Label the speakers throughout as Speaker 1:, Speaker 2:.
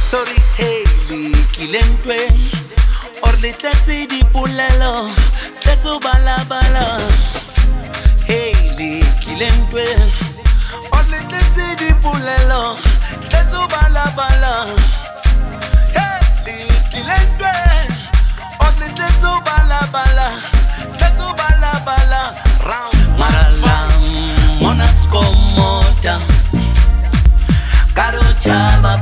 Speaker 1: Sorry, Hailey, kilentwe. Orle tletsi di pulelo, tletso bala bala. Hailey, kilentwe. Orle tletsi di pulelo, tletso bala bala. Hailey, kilentwe. Orle tletso bala bala, tletso bala bala. Round Maralam, monas komota. Caro chaba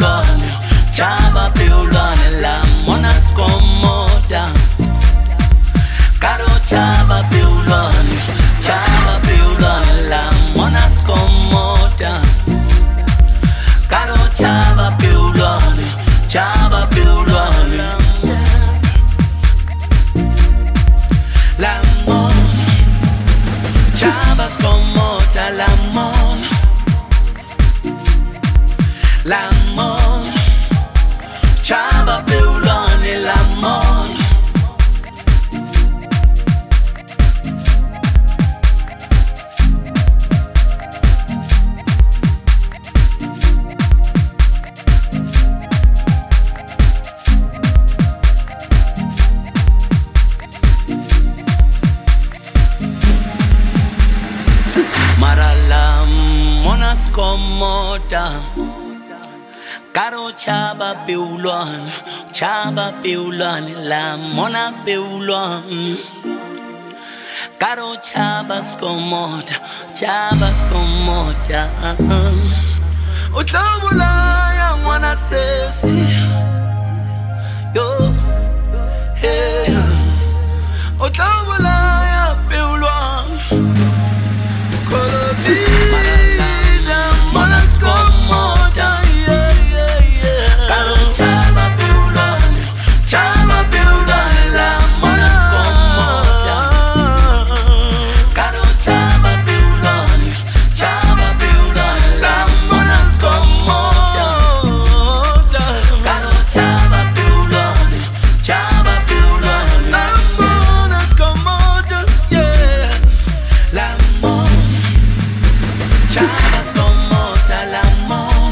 Speaker 1: piulon, la monas comota. Caro chaba piulon, la monas comota. Caro chaba piulon. La mon, chabas comota, la mon. L'amor, chaba peulon e l'amor. Maralam, monas comota. Caro chaba peulon, la mona peulon. Caro chabas comota. Utlabula ya mwana sesi. Yo, hey. Utlabula ya peulon. Colodina, monas comota. Chama piulon, la monas comota. Caro chama piulon, la monas comota. Caro chama piulon, la monas comota. Yeah, la mon, chabas comota, la mon,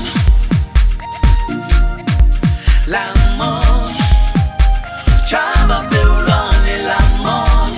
Speaker 1: la mon. Chaba peulon e l'amor.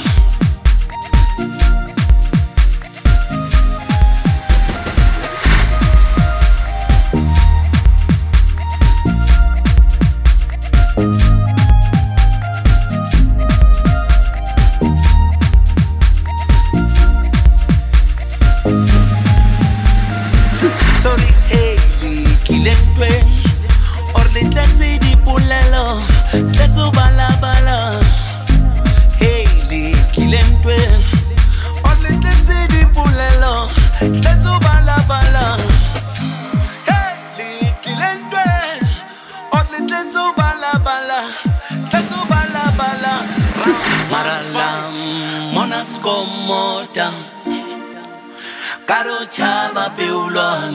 Speaker 1: Sorry, Hailey, kilentwe. Orle tletsi di pulelo, tletso bala bala. Hailey, kilentwe. Orle tletsi di pulelo, tletso bala bala. Hailey, kilentwe. Orle tletso bala bala, tletso bala bala. Maralam, monas comota. Caro chaba peulon,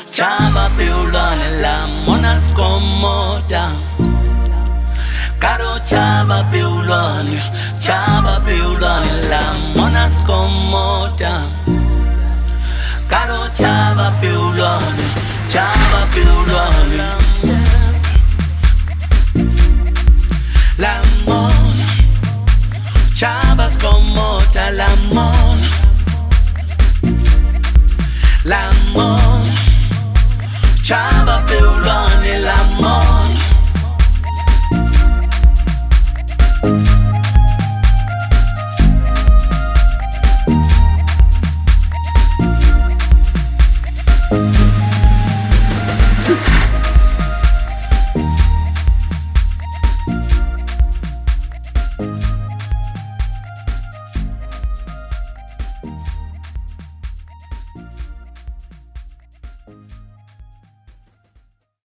Speaker 1: la monas comota. Caro chaba peulon, la monas comota. Caro chaba peulon, la mon, chabas comota, la mon.